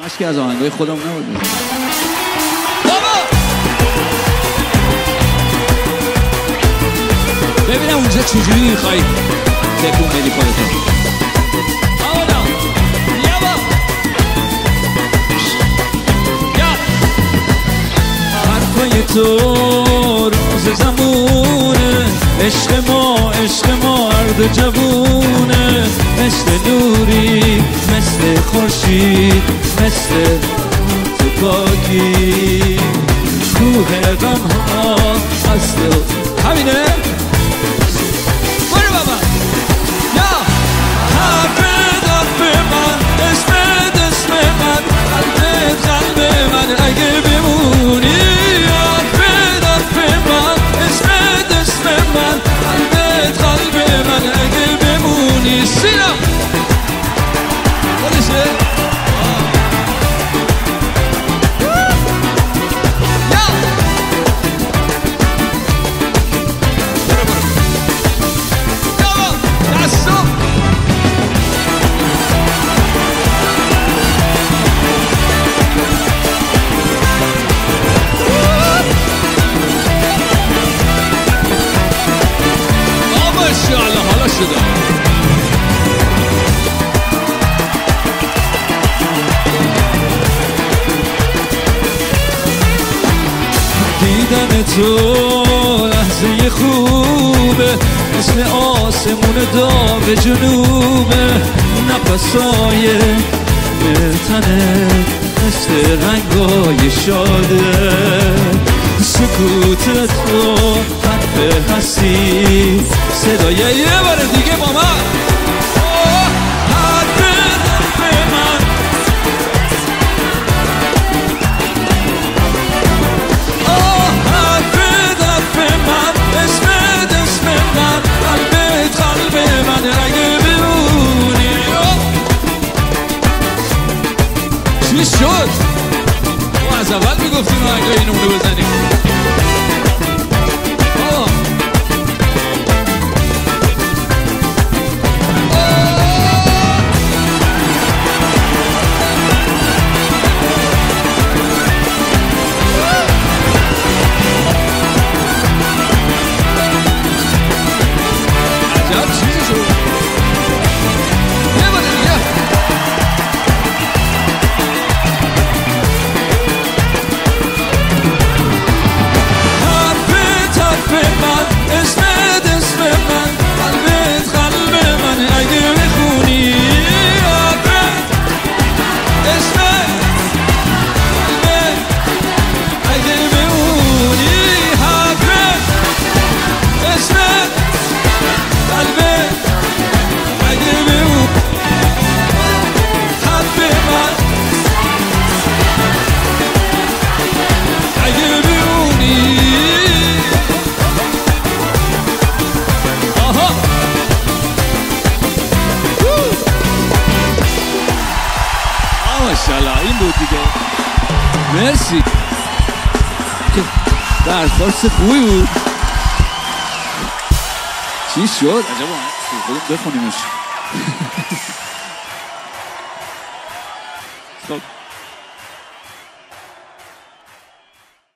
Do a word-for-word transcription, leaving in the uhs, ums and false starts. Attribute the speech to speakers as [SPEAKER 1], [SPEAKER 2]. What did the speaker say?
[SPEAKER 1] همش که از آهنگای خودم نبود. ببینم اونجا چجوری میخوایی تکون بدی خودتون. آمادا یابا یا حرفای تو روز زمونه، عشق ما عشق ما عرض جوونه، مثل نوری مثل خورشید مثل تو پاکی، کوه غم ها اصل همینه. برو بابا یا حرف حرف من، اسمت اسم من، قلبت قلب من، اگه بمونی حرف حرف من، اسمت اسم من، قلبت قلب من، اگه بمونی. سینا خودشه دیدن تو لحظه خوبه، مثل آسمون داغ جنوبه، نفسای تنه مثل رنگای شاده، سکوت تو حرف هستی، صدای یه بار دیگه با من. چی شد؟ ما از اول میگفتیم آهنگای اینو اونو بزنیم. آه عجب چیزی شد. یه باره دیگه ماشاءالله این بود دیگه. مرسی که درخواست خوبی بود. چی شد؟ عجبا خودم بخونیمش.